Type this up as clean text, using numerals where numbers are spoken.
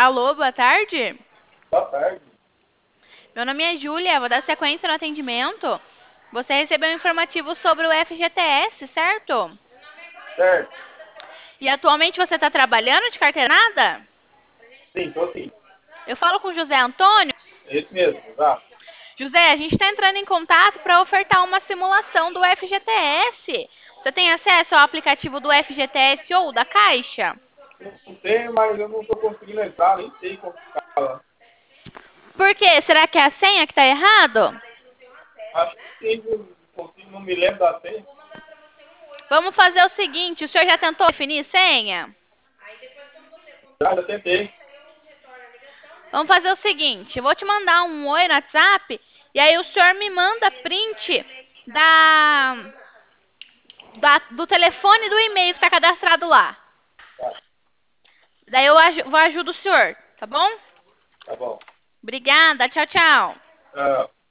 Alô, boa tarde. Boa tarde. Meu nome é Júlia, vou dar sequência no atendimento. Você recebeu um informativo sobre o FGTS, certo? Certo. E atualmente você está trabalhando de carteirada? Sim, tô sim. Eu falo com o José Antônio. Esse mesmo, exato. José, a gente está entrando em contato para ofertar uma simulação do FGTS. Você tem acesso ao aplicativo do FGTS ou da Caixa? Não tenho, mas eu não tô conseguindo entrar, nem sei como ficar lá. Por quê? Será que é a senha que está errado? Acho que sim, não consigo, não me lembro da senha. Vamos fazer o seguinte, o senhor já tentou definir senha? Já tentei. Vamos fazer o seguinte, eu vou te mandar um oi no WhatsApp e aí o senhor me manda print do telefone e do e-mail que está cadastrado lá. Tá, Daí eu vou ajudo o senhor, tá bom? tá bom. Obrigada, tchau, tchau. Ah,